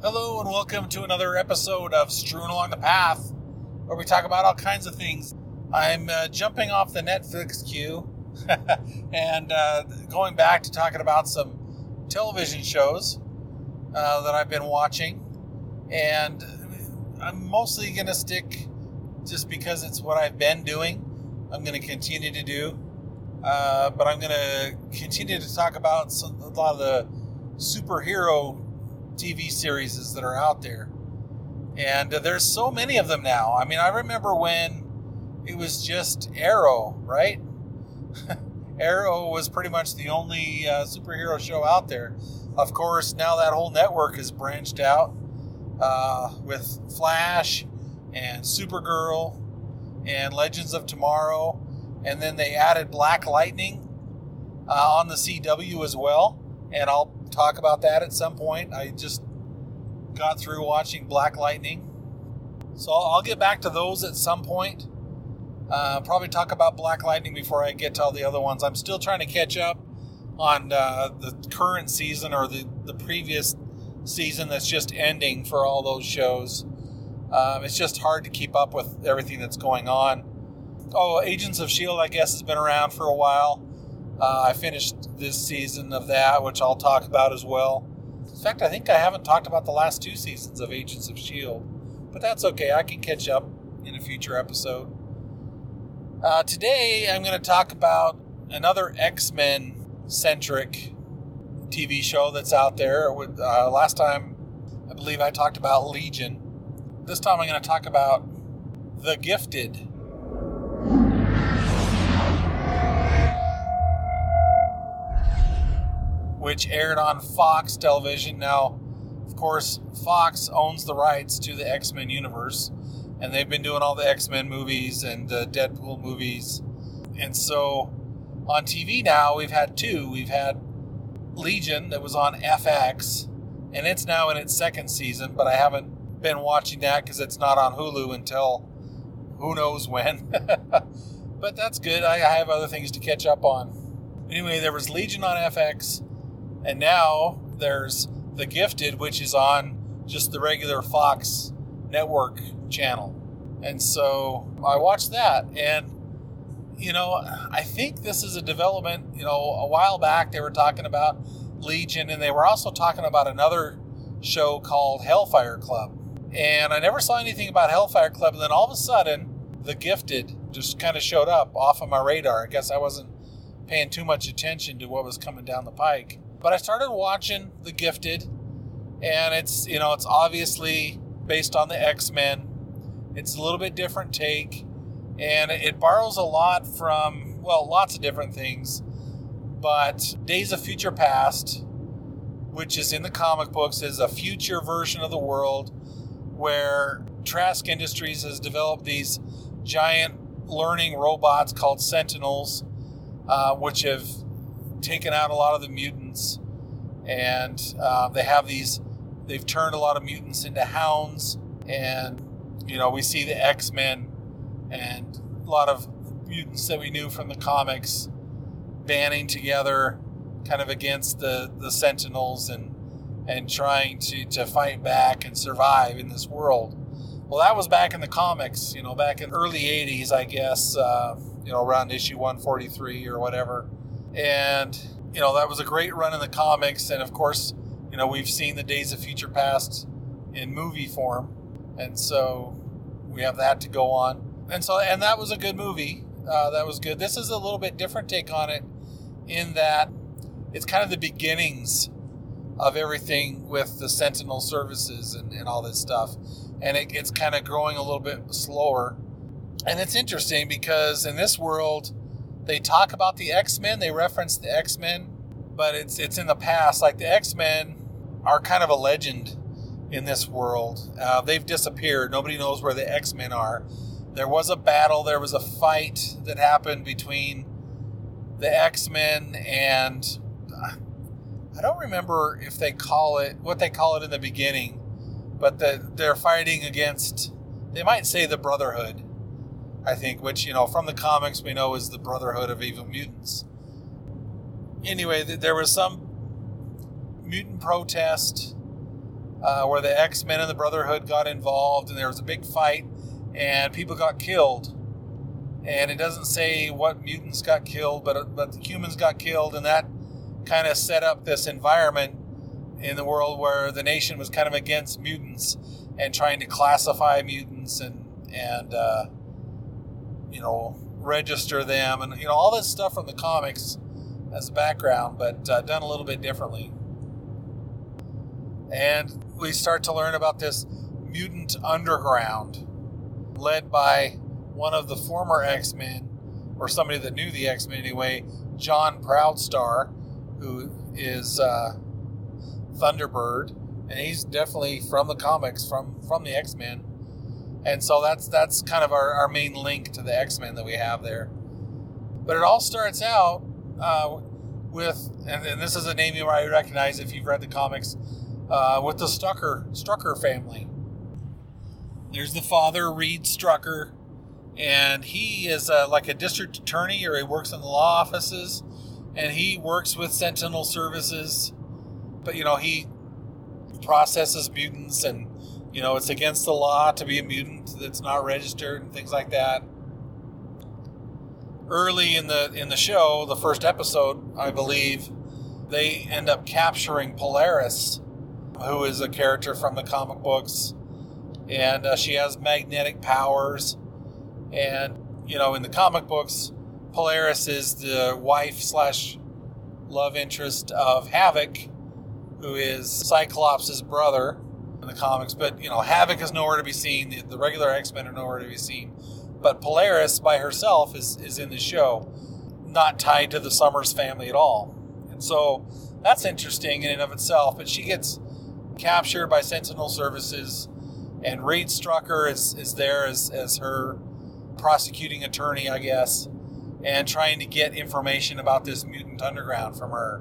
Hello and welcome to another episode of Strewn Along the Path, where we talk about all kinds of things. I'm jumping off the Netflix queue and going back to talking about some television shows that I've been watching. And I'm mostly going to stick, just because it's what I've been doing, I'm going to continue to do. But I'm going to continue to talk about a lot of the superhero TV series that are out there. And there's so many of them now. I mean, I remember when it was just Arrow, right? Arrow was pretty much the only superhero show out there. Of course, now that whole network is branched out with Flash and Supergirl and Legends of Tomorrow. And then they added Black Lightning on the CW as well. And I'll talk about that at some point. I just got through watching Black Lightning. So I'll get back to those at some point. Probably talk about Black Lightning before I get to all the other ones. I'm still trying to catch up on the current season or the previous season that's just ending for all those shows. It's just hard to keep up with everything that's going on. Oh, Agents of S.H.I.E.L.D., I guess, has been around for a while. I finished this season of that, which I'll talk about as well. In fact, I think I haven't talked about the last two seasons of Agents of S.H.I.E.L.D., but that's okay. I can catch up in a future episode. Today, I'm going to talk about another X-Men-centric TV show that's out there. Last time, I believe I talked about Legion. This time, I'm going to talk about The Gifted. Which aired on Fox television. Now, of course, Fox owns the rights to the X-Men universe, and they've been doing all the X-Men movies and the Deadpool movies. And so, on TV now, we've had two. We've had Legion that was on FX, and it's now in its second season, but I haven't been watching that because it's not on Hulu until who knows when. But that's good. I have other things to catch up on. Anyway, there was Legion on FX, and now there's The Gifted, which is on just the regular Fox network channel. And so I watched that. And, I think this is a development. A while back they were talking about Legion, and they were also talking about another show called Hellfire Club. And I never saw anything about Hellfire Club. And then all of a sudden, The Gifted just kind of showed up off of my radar. I guess I wasn't paying too much attention to what was coming down the pike. But I started watching The Gifted, and it's obviously based on the X-Men. It's a little bit different take, and it borrows a lot from, lots of different things. But Days of Future Past, which is in the comic books, is a future version of the world where Trask Industries has developed these giant learning robots called Sentinels, which have taken out a lot of the mutants, and they've turned a lot of mutants into hounds, and we see the X-Men and a lot of mutants that we knew from the comics banding together kind of against the Sentinels and trying to fight back and survive in this world. Well, that was back in the comics, back in early 80s, I guess, around issue 143 or whatever. And, that was a great run in the comics. And, of course, we've seen the Days of Future Past in movie form. And so we have that to go on. And that was a good movie. That was good. This is a little bit different take on it in that it's kind of the beginnings of everything with the Sentinel services and all this stuff. And it's kind of growing a little bit slower. And it's interesting because in this world, they talk about the X-Men, they reference the X-Men, but it's in the past. Like the X-Men are kind of a legend in this world. They've disappeared. Nobody knows where the X-Men are. There was a battle, there was a fight that happened between the X-Men and I don't remember if what they call it in the beginning, but they're fighting against, they might say the Brotherhood, I think, which, from the comics we know is the Brotherhood of Evil Mutants. Anyway, there was some mutant protest where the X-Men and the Brotherhood got involved, and there was a big fight, and people got killed. And it doesn't say what mutants got killed, but the humans got killed, and that kind of set up this environment in the world where the nation was kind of against mutants and trying to classify mutants and register them, and all this stuff from the comics as a background, but done a little bit differently. And we start to learn about this mutant underground led by one of the former X-Men, or somebody that knew the X-Men anyway, John Proudstar, who is Thunderbird, and he's definitely from the comics, from the X-Men. And so that's kind of our main link to the X-Men that we have there. But it all starts out with, and this is a name you might recognize if you've read the comics, with the Strucker family. There's the father, Reed Strucker, and he is like a district attorney, or he works in the law offices, and he works with Sentinel Services. But, he processes mutants, and, it's against the law to be a mutant that's not registered and things like that. Early in the show, the first episode, I believe, they end up capturing Polaris, who is a character from the comic books, and she has magnetic powers. And, in the comic books, Polaris is the wife / love interest of Havoc, who is Cyclops' brother in the comics. But, Havoc is nowhere to be seen. The regular X-Men are nowhere to be seen. But Polaris by herself is in the show, not tied to the Summers family at all. And so that's interesting in and of itself. But she gets captured by Sentinel Services, and Reed Strucker is there as her prosecuting attorney, I guess, and trying to get information about this mutant underground from her.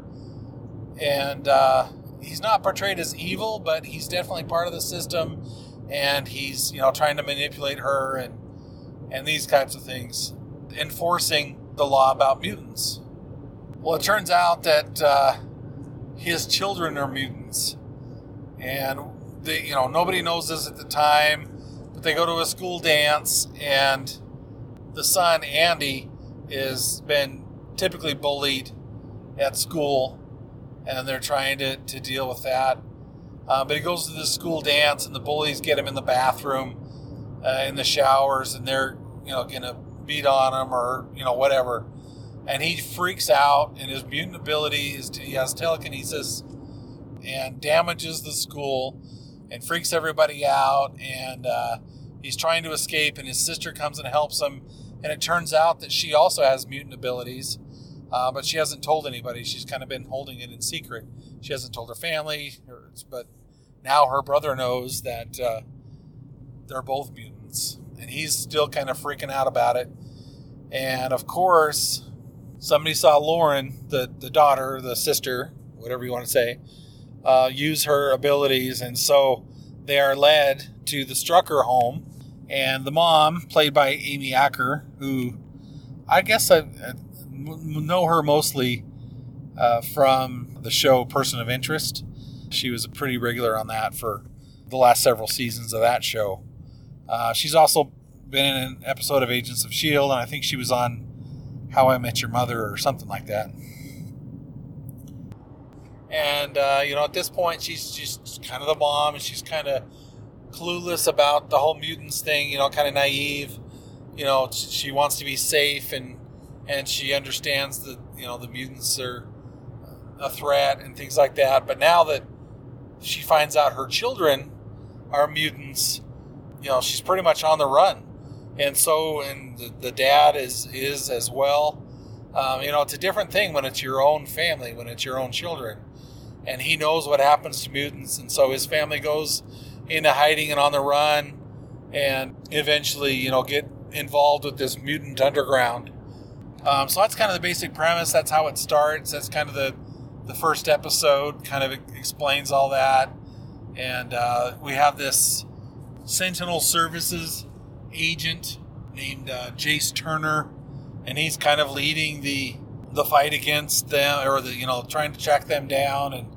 And he's not portrayed as evil, but he's definitely part of the system, and he's trying to manipulate her and these types of things, enforcing the law about mutants. Well, it turns out that his children are mutants, and they, nobody knows this at the time, but they go to a school dance, and the son, Andy, has been typically bullied at school, and they're trying to deal with that. But he goes to the school dance, and the bullies get him in the bathroom, in the showers, and they're, going to beat on him or, whatever. And he freaks out, and his mutant ability is he has telekinesis and damages the school and freaks everybody out. And he's trying to escape, and his sister comes and helps him. And it turns out that she also has mutant abilities, but she hasn't told anybody. She's kind of been holding it in secret. She hasn't told her family, but now her brother knows that they're both mutants. And he's still kind of freaking out about it. And, of course, somebody saw Lauren, the daughter, the sister, whatever you want to say, use her abilities. And so they are led to the Strucker home. And the mom, played by Amy Acker, who I guess I know her mostly from the show Person of Interest. She was a pretty regular on that for the last several seasons of that show. She's also been in an episode of Agents of S.H.I.E.L.D., and I think she was on How I Met Your Mother or something like that. And, at this point, she's kind of the mom, and she's kind of clueless about the whole mutants thing, kind of naive. She wants to be safe, and she understands that, the mutants are a threat and things like that. But now that she finds out her children are mutants, she's pretty much on the run. And the dad is as well. It's a different thing when it's your own family, when it's your own children. And he knows what happens to mutants, and so his family goes into hiding and on the run, and eventually, get involved with this mutant underground. So that's kind of the basic premise. That's how it starts. That's kind of the first episode, kind of explains all that. And we have this Sentinel Services agent named Jace Turner, and he's kind of leading the fight against them, or trying to track them down. And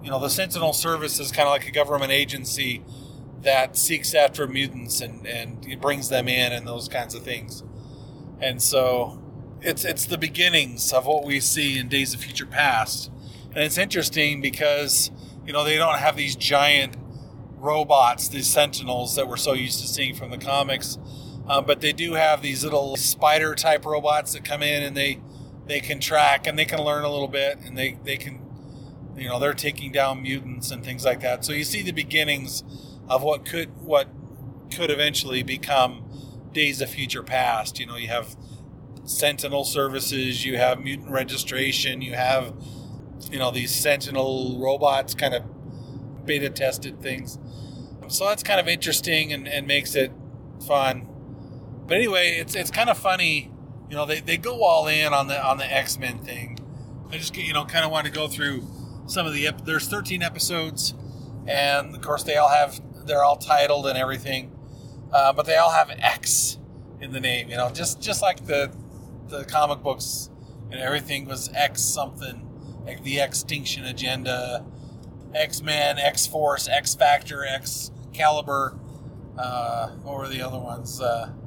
the Sentinel Service is kind of like a government agency that seeks after mutants and it brings them in and those kinds of things. And so it's the beginnings of what we see in Days of Future Past. And it's interesting because, they don't have these giant robots, these Sentinels that we're so used to seeing from the comics. But they do have these little spider type robots that come in and they can track and they can learn a little bit, and they can, they're taking down mutants and things like that. So you see the beginnings of what could eventually become Days of Future Past. You have Sentinel services, you have mutant registration, you have, these Sentinel robots, kind of beta tested things. So that's kind of interesting and makes it fun. But anyway, it's kind of funny. They go all in on the X-Men thing. I just kind of want to go through some of there's 13 episodes, and of course they're all titled and everything, but they all have X in the name. Just like the comic books, everything was X something, like the Extinction Agenda, X-Men, X-Force, X-Factor, Excalibur. What were the other ones?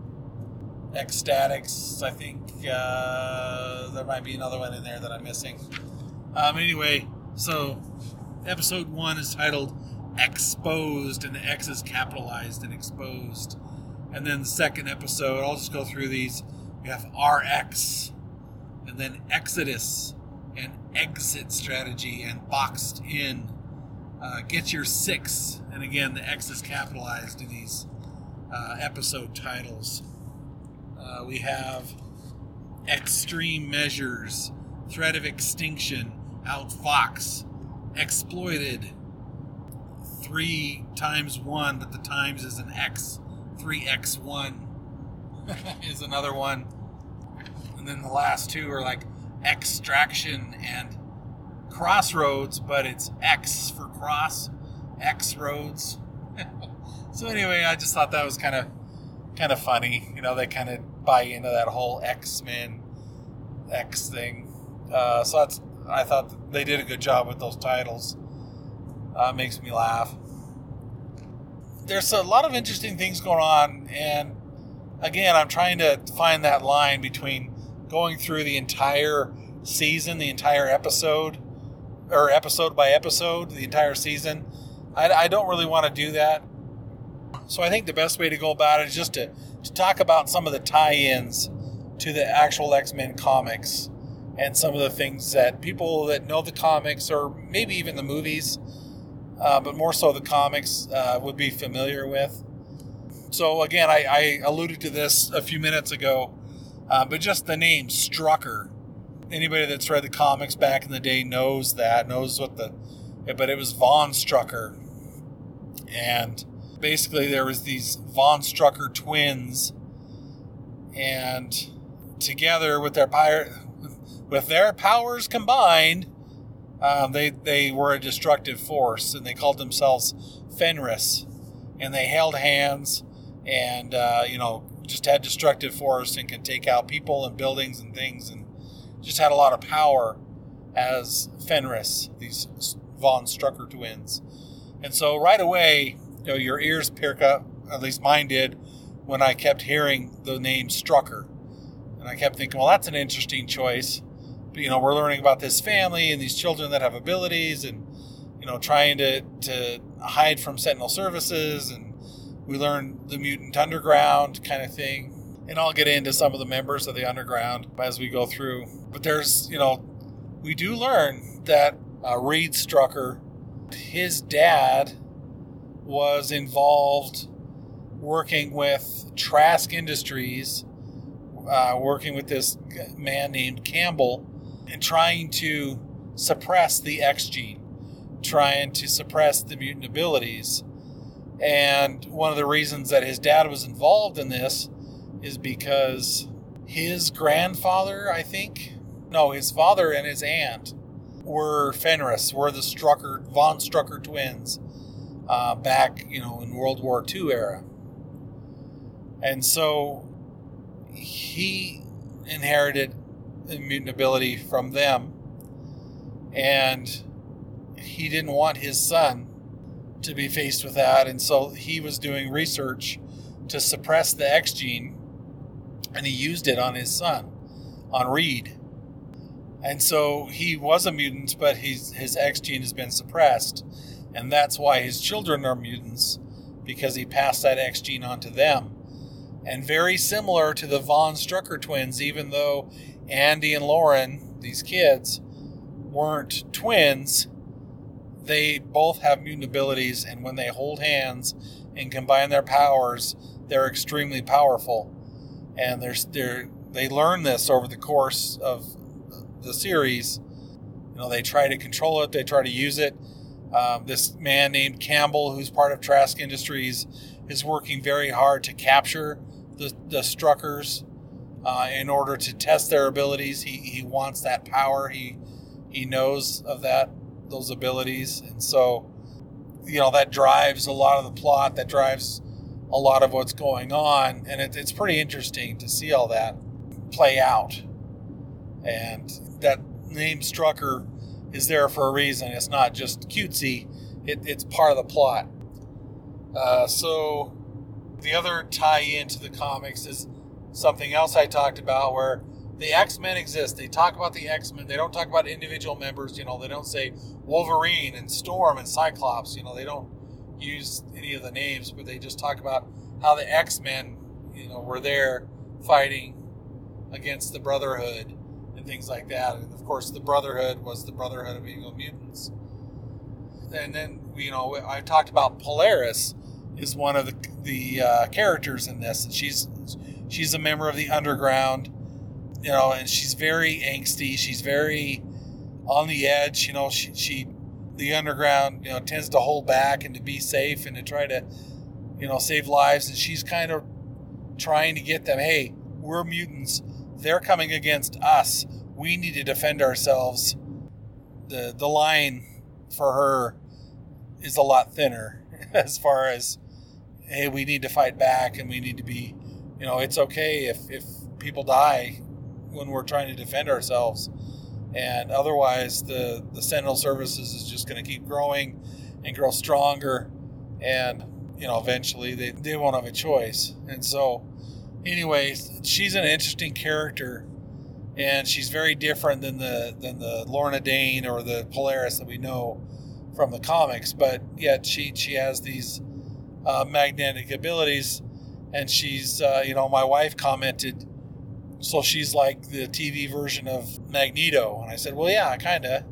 X-Statics, I think. There might be another one in there that I'm missing. Anyway, so episode 1 is titled Exposed, and the X is capitalized and exposed. And then the second episode, I'll just go through these. We have RX, and then Exodus, and Exit Strategy, and Boxed In. Get Your 6, and again, the X is capitalized in these episode titles. We have Extreme Measures, Threat of Extinction, Outfox, Exploited, 3 times 1, but the times is an X. 3x1 is another one. And then the last 2 are like Extraction and Crossroads, but it's X for cross, X roads. So anyway, I just thought that was kind of funny. They kind of buy into that whole X-Men X thing. So I thought they did a good job with those titles. Makes me laugh. There's a lot of interesting things going on, and again, I'm trying to find that line between going through the entire season, the entire episode, or episode by episode, the entire season. I don't really want to do that. So I think the best way to go about it is just to talk about some of the tie-ins to the actual X-Men comics and some of the things that people that know the comics, or maybe even the movies, but more so the comics, would be familiar with. So again, I alluded to this a few minutes ago, but just the name Strucker. Anybody that's read the comics back in the day knows but it was Von Strucker. And basically there was these Von Strucker twins, and together with their powers combined, they were a destructive force, and they called themselves Fenris, and they held hands and just had destructive force and could take out people and buildings and things, and just had a lot of power as Fenris, these Von Strucker twins. And so right away, your ears perk up, at least mine did, when I kept hearing the name Strucker. And I kept thinking, well, that's an interesting choice. But, we're learning about this family and these children that have abilities, and, trying to hide from Sentinel services, and we learn the Mutant Underground kind of thing. And I'll get into some of the members of the Underground as we go through. But there's, we do learn that Reed Strucker, his dad, was involved working with Trask Industries, working with this man named Campbell, and trying to suppress the X gene, trying to suppress the mutant abilities. And one of the reasons that his dad was involved in this is because his grandfather, his father and his aunt were Fenris, were the Von Strucker twins, back, in World War II era. And so he inherited the mutant ability from them. And he didn't want his son to be faced with that, and so he was doing research to suppress the X gene, and he used it on his son, on Reed. And so he was a mutant, but his X gene has been suppressed, and that's why his children are mutants, because he passed that X gene on to them. And very similar to the Von Strucker twins, even though Andy and Lauren, these kids, weren't twins, they both have mutant abilities, and when they hold hands and combine their powers, they're extremely powerful. And they learn this over the course of the series. They try to control it, they try to use it. This man named Campbell, who's part of Trask Industries, is working very hard to capture the Struckers in order to test their abilities. He wants that power. He knows of those abilities, and so that drives a lot of the plot. That drives a lot of what's going on, and it's pretty interesting to see all that play out. And that name Strucker is there for a reason. It's not just cutesy. It's part of the plot. So the other tie-in to the comics is something else I talked about, where the X-Men exist. They talk about the X-Men. They don't talk about individual members. They don't say Wolverine and Storm and Cyclops. They don't use any of the names, but they just talk about how the X-Men, were there fighting against the Brotherhood and things like that. And of course, the Brotherhood was the Brotherhood of Evil Mutants. And then, I talked about Polaris is one of the characters in this, and she's a member of the Underground. And she's very angsty. She's very on the edge. She the Underground, tends to hold back and to be safe and to try to, save lives. And she's kind of trying to get them, hey, we're mutants. They're coming against us. We need to defend ourselves. The line for her is a lot thinner as far as, hey, we need to fight back, and we need to be, it's okay if people die when we're trying to defend ourselves, and otherwise the Sentinel Services is just going to keep growing and grow stronger, and eventually they won't have a choice. And so anyway, she's an interesting character, and she's very different than the Lorna Dane or the Polaris that we know from the comics, but yet she has these magnetic abilities, and she's my wife commented, so she's like the TV version of Magneto. And I said, well, yeah, kind of.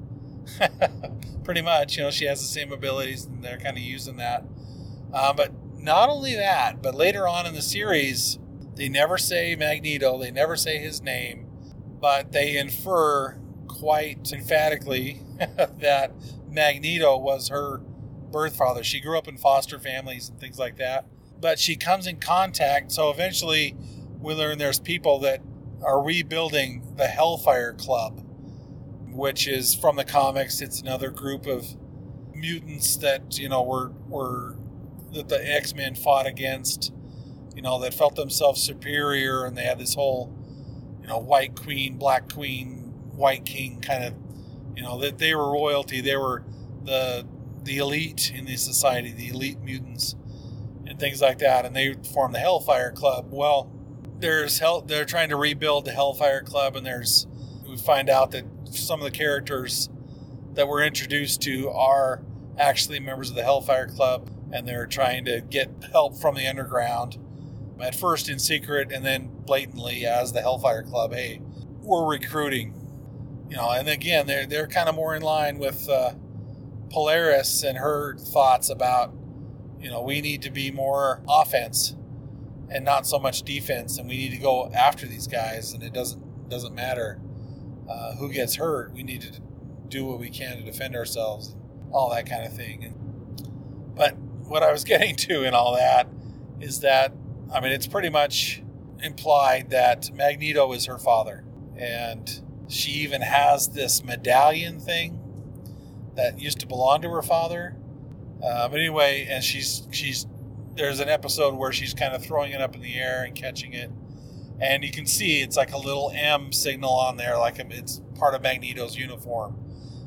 Pretty much. She has the same abilities, and they're kind of using that. But not only that, but later on in the series, they never say Magneto. They never say his name. But they infer quite emphatically that Magneto was her birth father. She grew up in foster families and things like that. But she comes in contact. So eventually we learn there's people that are rebuilding the Hellfire Club, which is from the comics. It's another group of mutants that were that the X-Men fought against, that felt themselves superior, and they had this whole White Queen, Black Queen, White King kind of, that they were royalty. They were the elite in the society, the elite mutants and things like that, and they formed the Hellfire Club. Well, they're trying to rebuild the Hellfire Club, and we find out that some of the characters that we're introduced to are actually members of the Hellfire Club, and they're trying to get help from the Underground, at first in secret and then blatantly as the Hellfire Club. Hey, we're recruiting, and again, they're kind of more in line with Polaris and her thoughts about, we need to be more offense and not so much defense, and we need to go after these guys, and it doesn't matter who gets hurt. We need to do what we can to defend ourselves, all that kind of thing. But what I was getting to in all that is that, it's pretty much implied that Magneto is her father, and she even has this medallion thing that used to belong to her father. But anyway, and there's an episode where she's kind of throwing it up in the air and catching it, and you can see it's like a little M signal on there, like it's part of Magneto's uniform.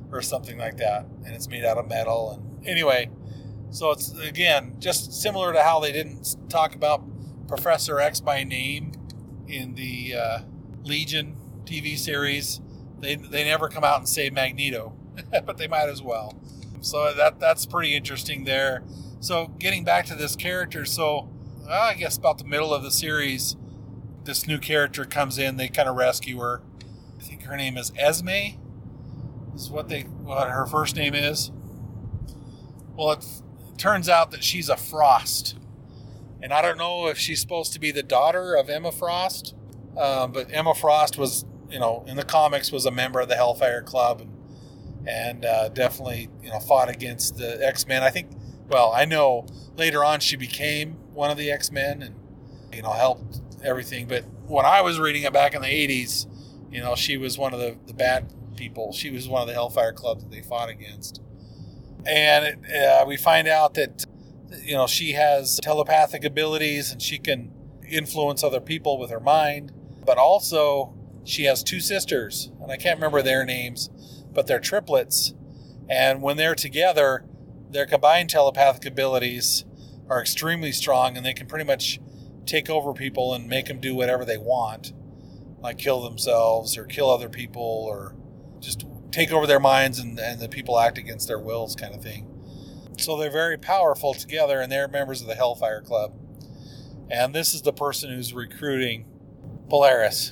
or something like that, and it's made out of metal. And anyway, so it's, again, just similar to how they didn't talk about Professor X by name in the Legion TV series. They never come out and say Magneto, but they might as well. So that's pretty interesting there. So getting back to this character, so I guess about the middle of the series, this new character comes in. They kind of rescue her. I think her name is Esme. Is what her first name is. Well, it turns out that she's a Frost, and I don't know if she's supposed to be the daughter of Emma Frost, but Emma Frost was, in the comics, was a member of the Hellfire Club, and definitely, fought against the X-Men. I know later on she became one of the X-Men and, helped everything. But when I was reading it back in the 80s, she was one of the bad people. She was one of the Hellfire Club that they fought against. And we find out that, she has telepathic abilities and she can influence other people with her mind. But also she has two sisters, and I can't remember their names, but they're triplets. And when they're together, their combined telepathic abilities are extremely strong, and they can pretty much take over people and make them do whatever they want, like kill themselves or kill other people or just take over their minds, and the people act against their wills, kind of thing. So they're very powerful together, and they're members of the Hellfire Club. And this is the person who's recruiting Polaris.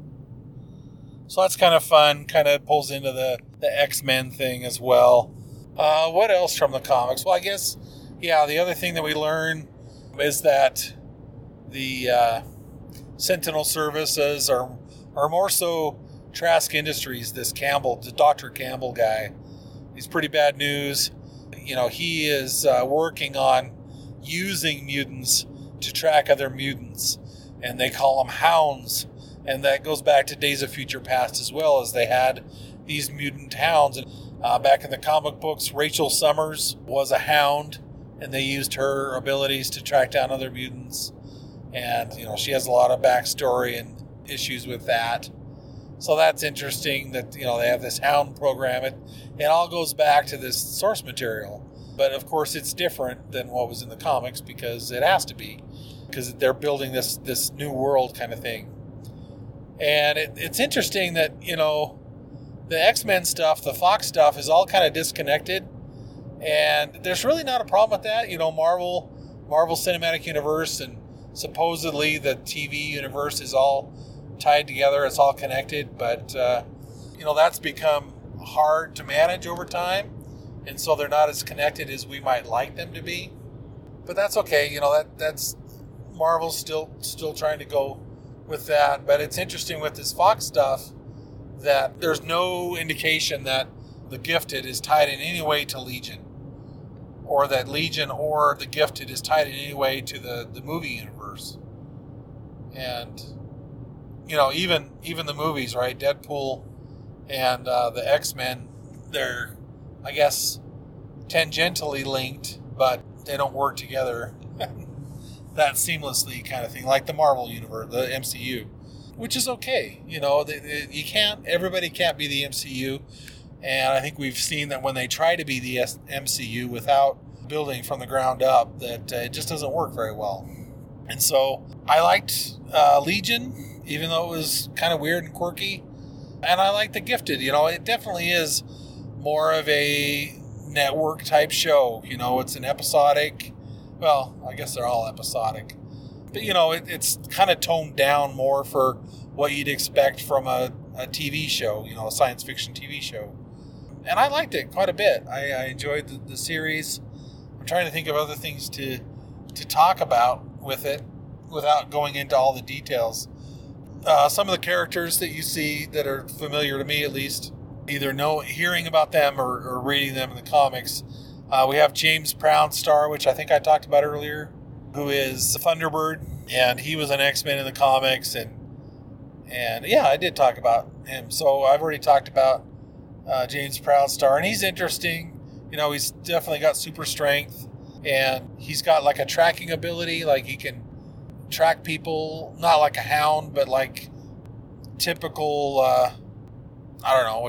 So that's kind of fun, kind of pulls into the X-Men thing as well. What else from the comics? Well, I guess, the other thing that we learn is that the Sentinel services are more so Trask Industries. This Campbell, the Dr. Campbell guy, he's pretty bad news. He is working on using mutants to track other mutants, and they call them hounds. And that goes back to Days of Future Past as well, as they had these mutant hounds. And back in the comic books, Rachel Summers was a hound, and they used her abilities to track down other mutants. And, she has a lot of backstory and issues with that. So that's interesting that, they have this hound program. It all goes back to this source material. But, of course, it's different than what was in the comics because it has to be. Because they're building this new world kind of thing. And it's interesting that, the X-Men stuff, the Fox stuff is all kind of disconnected. And there's really not a problem with that. Marvel Cinematic Universe, and supposedly the TV universe is all tied together. It's all connected. But, that's become hard to manage over time. And so they're not as connected as we might like them to be. But that's okay. That's Marvel's still trying to go with that. But it's interesting with this Fox stuff that there's no indication that the Gifted is tied in any way to Legion, or that Legion or the Gifted is tied in any way to the movie universe. And even the movies, right? Deadpool and the X-Men, they're, I guess, tangentially linked, but they don't work together that seamlessly, kind of thing, like the Marvel universe, the MCU, which is okay. Everybody can't be the MCU, and I think we've seen that when they try to be the MCU without building from the ground up, that it just doesn't work very well. And so I liked Legion, even though it was kind of weird and quirky, and I liked the Gifted. It definitely is more of a network type show. It's an episodic. Well, I guess they're all episodic. But, it's kind of toned down more for what you'd expect from a TV show, a science fiction TV show. And I liked it quite a bit. I enjoyed the series. I'm trying to think of other things to talk about with it without going into all the details. Some of the characters that you see that are familiar to me, at least, either hearing about them or reading them in the comics. We have James Proudstar, which I think I talked about earlier, who is Thunderbird, and he was an X-Men in the comics, and yeah, I did talk about him. So I've already talked about James Proudstar, and he's interesting. He's definitely got super strength, and he's got like a tracking ability, like he can track people, not like a hound, but like typical, I don't know,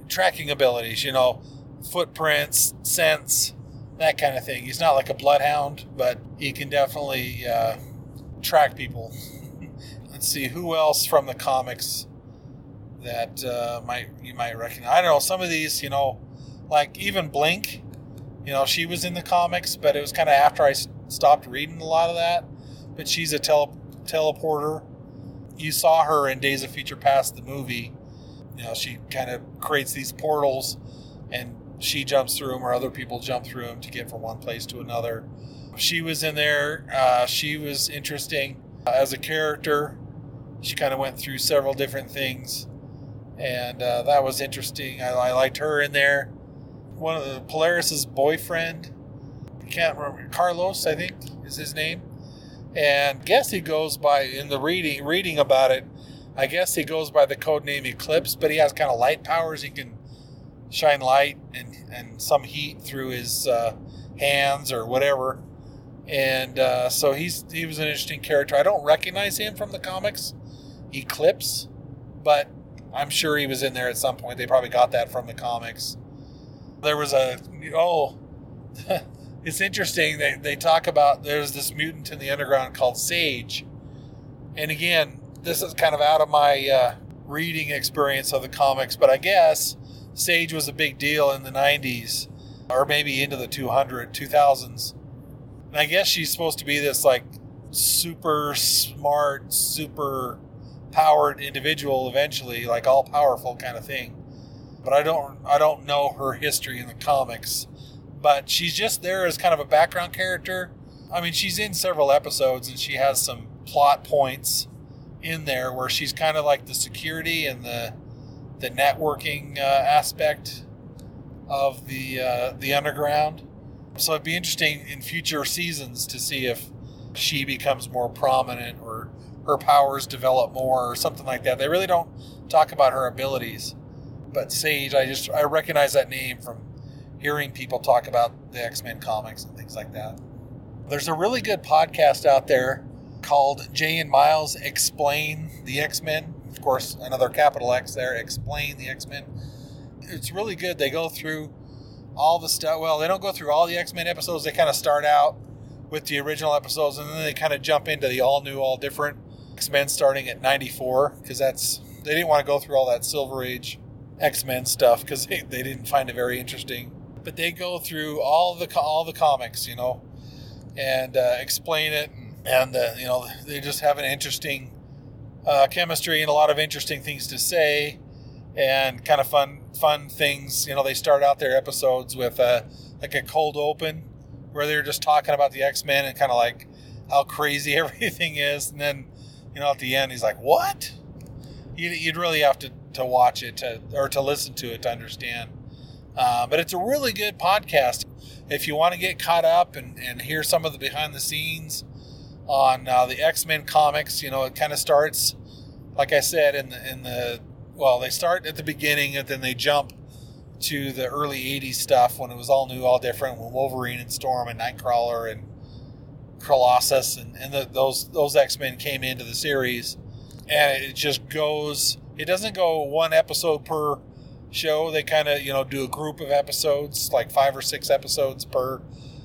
tracking abilities, footprints, scents, that kind of thing. He's not like a bloodhound, but he can definitely track people. Let's see, who else from the comics that you might recognize. I don't know, some of these, like even Blink, she was in the comics, but it was kind of after I stopped reading a lot of that. But she's a teleporter. You saw her in Days of Future Past, the movie. She kind of creates these portals, and she jumps through them, or other people jump through them to get from one place to another. She was in there. She was interesting as a character. She kind of went through several different things, and that was interesting. I liked her in there. One of the Polaris's boyfriend, I can't remember, Carlos, I think is his name. And guess he goes by, in the reading about it, I guess he goes by the code name Eclipse, but he has kind of light powers. He can shine light and some heat through his hands or whatever. And so he was an interesting character. I don't recognize him from the comics, Eclipse, but I'm sure he was in there at some point. They probably got that from the comics. There was it's interesting. They talk about there's this mutant in the underground called Sage. And again, this is kind of out of my reading experience of the comics, but I guess Sage was a big deal in the 90s, or maybe into the 2000s. And I guess she's supposed to be this like super smart, super powered individual eventually, like all powerful kind of thing. But I don't know her history in the comics. But she's just there as kind of a background character. I mean, she's in several episodes, and she has some plot points in there where she's kind of like the security and the networking aspect of the underground. So it'd be interesting in future seasons to see if she becomes more prominent or her powers develop more or something like that. They really don't talk about her abilities. But Sage, I recognize that name from hearing people talk about the X-Men comics and things like that. There's a really good podcast out there called Jay and Miles Explain the X-Men. Of course, another capital X there, Explain the X-Men. It's really good. They go through all the stuff. Well, they don't go through all the X-Men episodes. They kind of start out with the original episodes, and then they kind of jump into the all new, all different X-Men starting at 94, because they didn't want to go through all that Silver Age X-Men stuff because they didn't find it very interesting. But they go through all the comics, and explain it, and they just have an interesting chemistry and a lot of interesting things to say, and kind of fun things. They start out their episodes with like a cold open where they're just talking about the X-Men and kind of like how crazy everything is, and then at the end he's like, "What?" You'd really have to watch it or to listen to it to understand. But it's a really good podcast. If you want to get caught up and hear some of the behind the scenes on the X-Men comics, it kind of starts, like I said, they start at the beginning and then they jump to the early 80s stuff when it was all new, all different, when Wolverine and Storm and Nightcrawler and Colossus and those X-Men came into the series. And it just goes, it doesn't go one episode per show. They kind of, do a group of episodes, like 5 or 6 episodes per,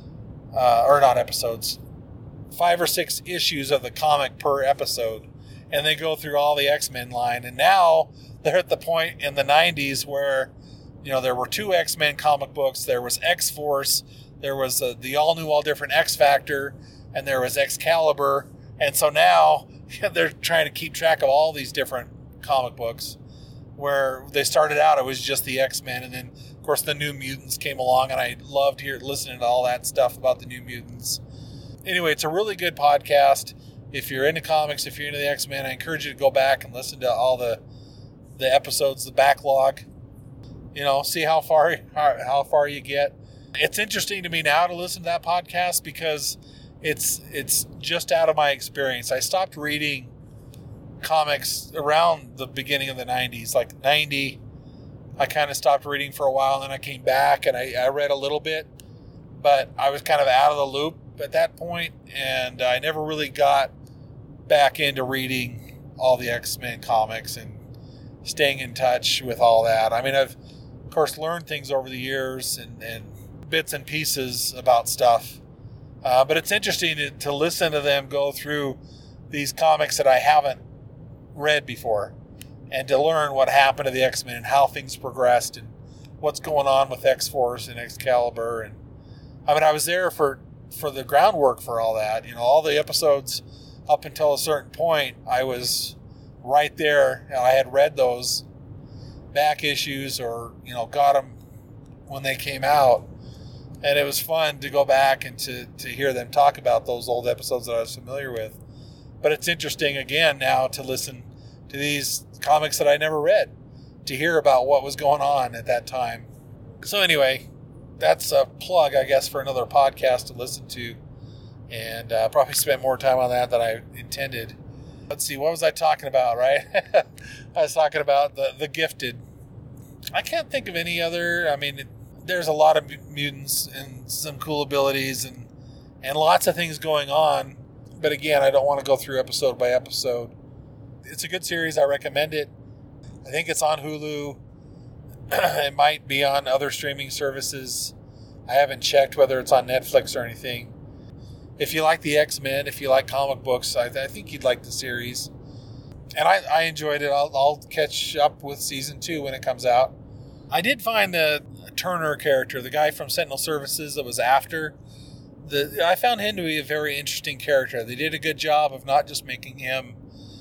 or not episodes, 5 or 6 issues of the comic per episode. And they go through all the X-Men line. And now they're at the point in the 90s where, there were 2 X-Men comic books. There was X-Force. There was the all new, all different X-Factor. And there was Excalibur. And so now they're trying to keep track of all these different comic books. Where they started out, it was just the X-Men, and then, of course, the New Mutants came along, and I loved listening to all that stuff about the New Mutants. Anyway, it's a really good podcast. If you're into comics, if you're into the X-Men, I encourage you to go back and listen to all the episodes, the backlog. See how far you get. It's interesting to me now to listen to that podcast because it's just out of my experience. I stopped reading comics around the beginning of the 90s, like 90. I kind of stopped reading for a while, and then I came back and I read a little bit, but I was kind of out of the loop at that point, and I never really got back into reading all the X-Men comics and staying in touch with all that. I mean, course, learned things over the years and bits and pieces about stuff. But it's interesting to listen to them go through these comics that I haven't read before, and to learn what happened to the X-Men and how things progressed and what's going on with X-Force and Excalibur. And I mean, I was there for the groundwork for all that. All the episodes up until a certain point, I was right there, and I had read those back issues or, got them when they came out. And it was fun to go back and to hear them talk about those old episodes that I was familiar with. But it's interesting, again, now to listen to these comics that I never read, to hear about what was going on at that time. So anyway, that's a plug, I guess, for another podcast to listen to. And probably spent more time on that than I intended. Let's see, what was I talking about, right? I was talking about the Gifted. I can't think of any other. I mean, there's a lot of mutants and some cool abilities and lots of things going on. But again, I don't want to go through episode by episode. It's a good series. I recommend it. I think it's on Hulu. It might be on other streaming services. I haven't checked whether it's on Netflix or anything. If you like the X-Men, if you like comic books, I think you'd like the series. And I enjoyed it. I'll catch up with season 2 when it comes out. I did find the Turner character, the guy from Sentinel Services that was after. I found him to be a very interesting character. They did a good job of not just making him,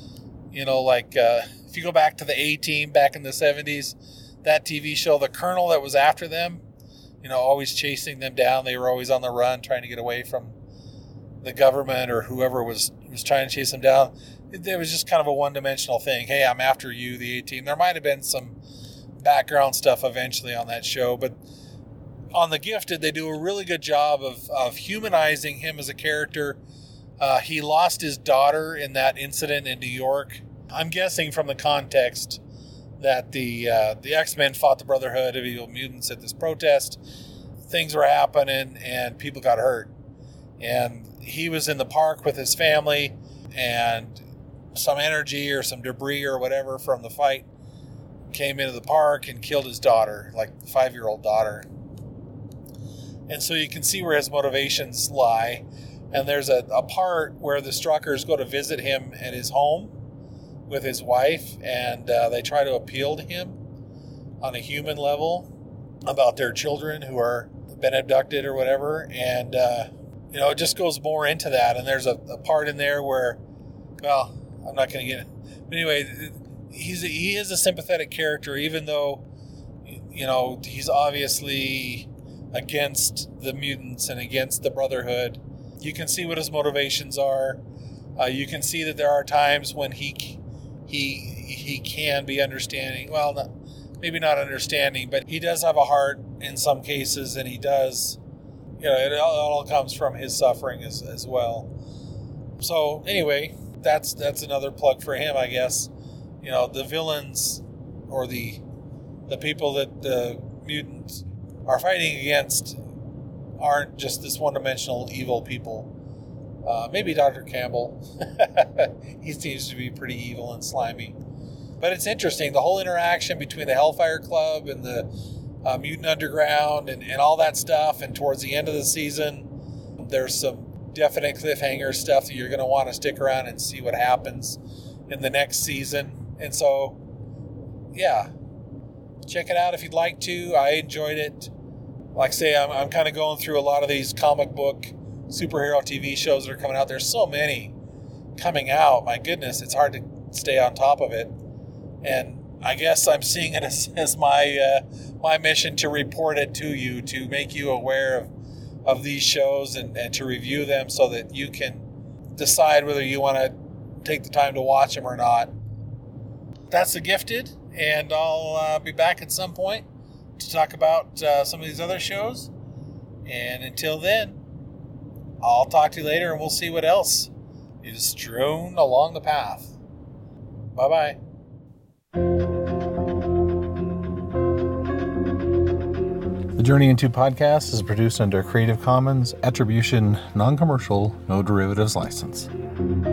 if you go back to the A-Team back in the 70s, that TV show, the Colonel that was after them, always chasing them down. They were always on the run trying to get away from the government or whoever was trying to chase them down. It was just kind of a one-dimensional thing. Hey, I'm after you, the A-Team. There might have been some background stuff eventually on that show, but on The Gifted, they do a really good job of humanizing him as a character. He lost his daughter in that incident in New York. I'm guessing from the context that the X-Men fought the Brotherhood of Evil Mutants at this protest. Things were happening and people got hurt. And he was in the park with his family, and some energy or some debris or whatever from the fight came into the park and killed his daughter, like the 5-year-old daughter. And so you can see where his motivations lie. And there's a part where the Struckers go to visit him at his home with his wife, and they try to appeal to him on a human level about their children who are been abducted or whatever. And, it just goes more into that. And there's a part in there where, well, I'm not going to get it. But anyway, he is a sympathetic character, even though, he's obviously against the mutants and against the Brotherhood. You can see what his motivations are. You can see that there are times when he can be understanding. Well, maybe not understanding, but he does have a heart in some cases, and he does. It all comes from his suffering as well. So anyway, that's another plug for him, I guess. The villains or the people that the mutants are fighting against aren't just this one-dimensional evil people. Maybe Dr. Campbell. He seems to be pretty evil and slimy. But it's interesting, the whole interaction between the Hellfire Club and the Mutant Underground and all that stuff. And towards the end of the season, there's some definite cliffhanger stuff that you're going to want to stick around and see what happens in the next season. And so, yeah, check it out if you'd like to. I enjoyed it. Like I say, I'm kind of going through a lot of these comic book superhero TV shows that are coming out. There's so many coming out. My goodness, it's hard to stay on top of it. And I guess I'm seeing it as my mission to report it to you, to make you aware of these shows and to review them so that you can decide whether you want to take the time to watch them or not. That's The Gifted, and I'll be back at some point to talk about some of these other shows. And until then, I'll talk to you later, and we'll see what else is strewn along the path. Bye-bye. The Journey Into podcast is produced under a Creative Commons Attribution Non-Commercial No Derivatives license.